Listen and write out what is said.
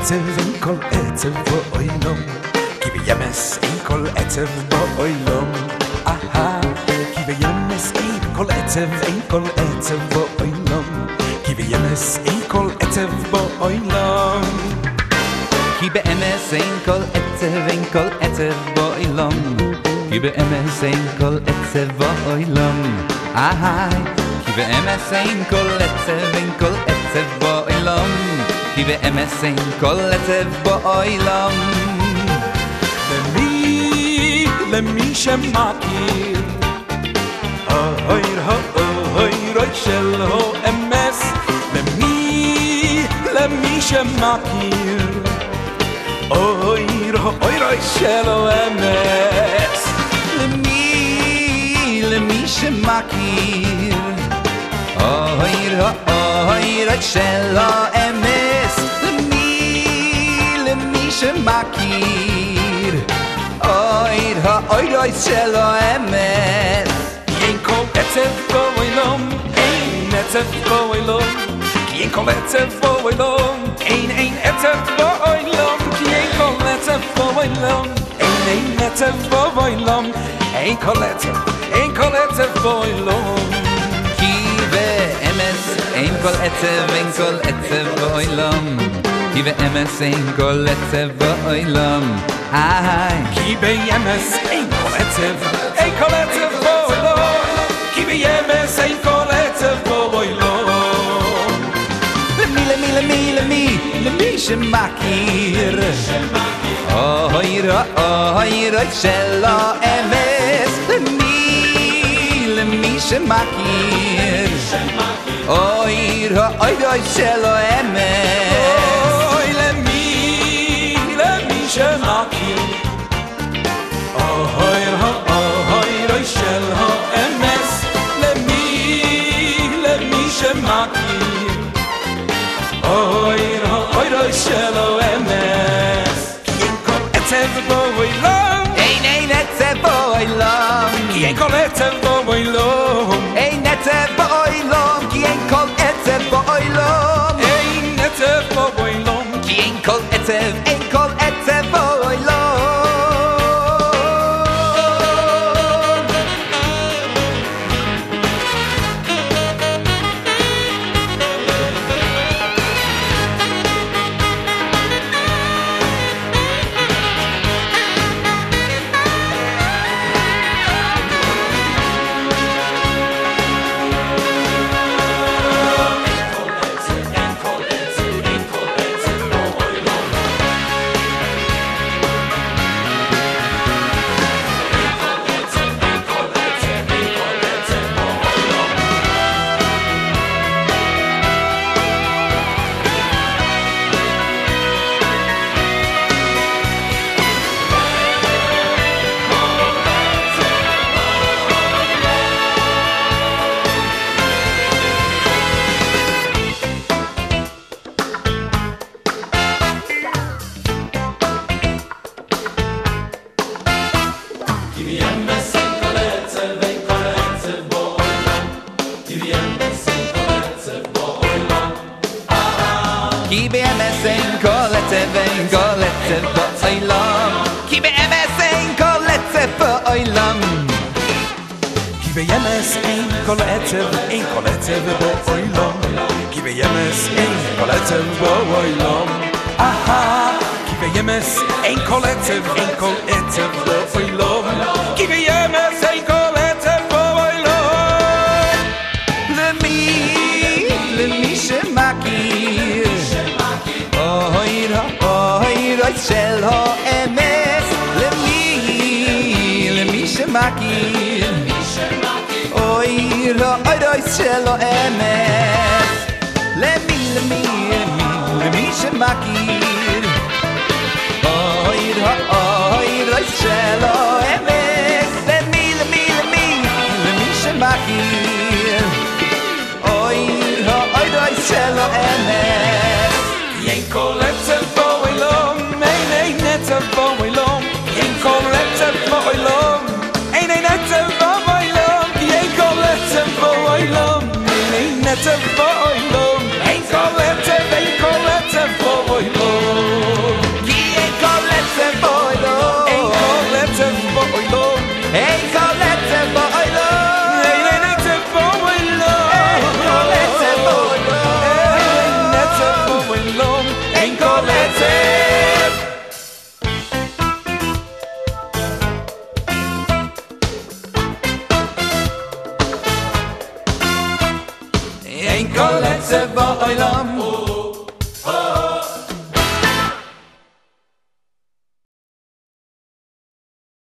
עצב אין כל עצב באוילום כי בימס אין כל עצב באוילום כי בימס אין כל עצב אין כל עצב באוילום כי בימס אין כל עצב באוילום כי באמס אין כל עצב אין כל עצב באוילום כי באמס אין כל עצב באוילום כי באמס אין כל עצב אין כל עצב באוילום כי באמס אין כל עצב באוילום למי שמכיר האויר של האמס למי שמכיר האויר של האמס למי שמכיר האויר של האמס למי שמכיר האויר של האמס אין כל עצב באוילום אין עצב באוילום כי אין כל עצב באוילום אין עצב באוילום כי אין כל עצב באוילום אין עצב באוילום אין כל עצב באוילום כי באמס אין כל עצב אין כל עצב באוילום כי באמס אין כל עצב באוילום כי בימס אין כל עצב באוילום כי בימס אין כל עצב באוילום למי שמכיר האויר של האמס למי שמכיר האויר של האמס למי שמכיר האויר של האמס למי שמכיר האויר של האמס כי אין כל עצב באוילום אין עצב באוילום כי אין כל עצב באוילום אין עצב באוילום כי אין כל עצב באוילום אין עצב באוילום כי אין כל עצב אין כל עצב באוילום כי באמס אין כל עצב אין כל עצב באוילום כי באמס אין כל עצב באוילום כי בימס אין כל עצב באוילום כי בימס אין כל עצב באוילום כי בימס אין כל עצב באוילום כי בימס אין כל עצב באוילום למי שמכיר האויר של האמס למי שמכיר האויר של האמס למי שמכיר האויר של האמס למי שמכיר האויר של האמס אין כל עצב באוילום אין עצב באוילום אין כל עצב באוילום אין עצב באוילום כי אין כל עצב באוילום אין עצב באוילום אין כל עצב באוילום אין כל עצב בעולם